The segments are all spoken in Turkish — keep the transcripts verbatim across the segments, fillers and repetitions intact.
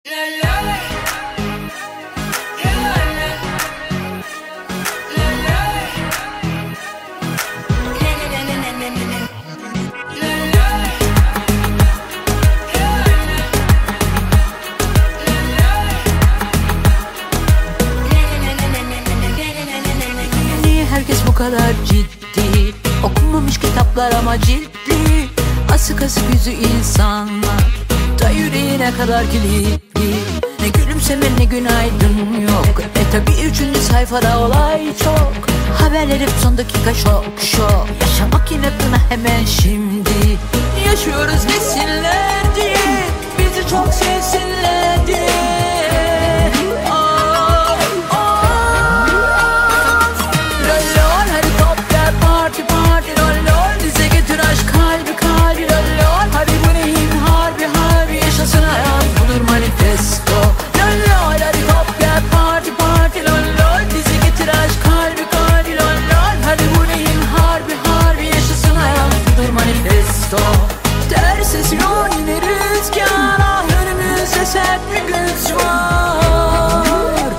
Niye herkes bu kadar ciddi? Okunmamış kitaplar ama ciltli. Asık asık yüzü insanlar, da yüreğine kadar kilitli. Ne gülümseme ne günaydın yok. E tabi üçüncü sayfada olay çok. Haberler hep son dakika şok şok. Yaşamak inatına hemen şimdi. Yaşıyoruz desinler diye, bizi çok sevsinler diye. Tersiz yol yine rüzgara, önümüzde sert bir güç var.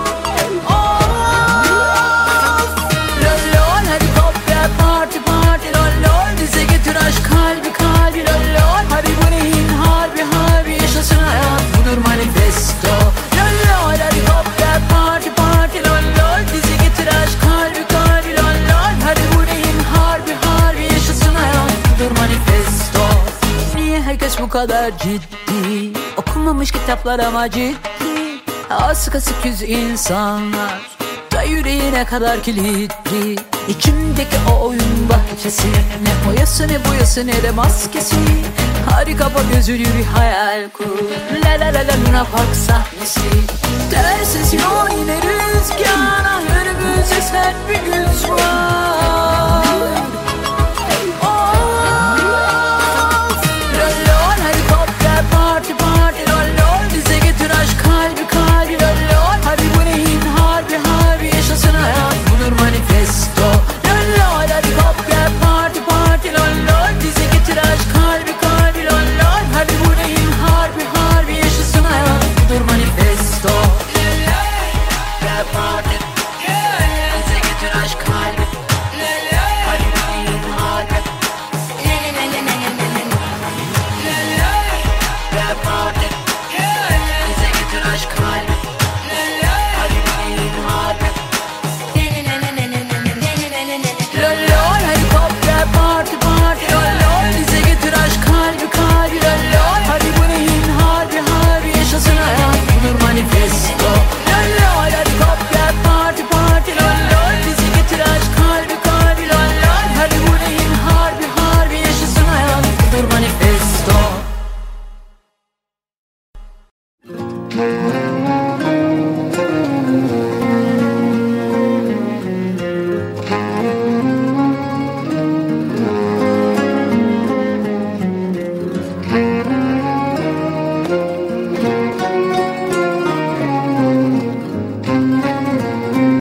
Of! Lol lol hadi pop gel parti parti lol lol. Dize getir aşk kalbi kalbi lol lol. Hadi bu neyin harbi harbi, yaşasın hayat budur manifesto. Lol lol hadi pop gel parti parti lol lol. Dize getir aşk kalbi kalbi lol lol. Hadi bu neyin harbi harbi, yaşasın hayat budur manifesto. Niye herkes bu kadar ciddi? Okunmamış kitaplar ama ciddi. Asık asık yüz insanlar, da yüreğine kadar kilitli. İçimdeki o oyun bahçesi, ne boyası ne boyası ne de maskesi. Hadi kapa gözünü bir hayal kur. La la la la Luna Park sahnesi. Tersiz yol yine rüzgara, önümüzde sert bir güç var.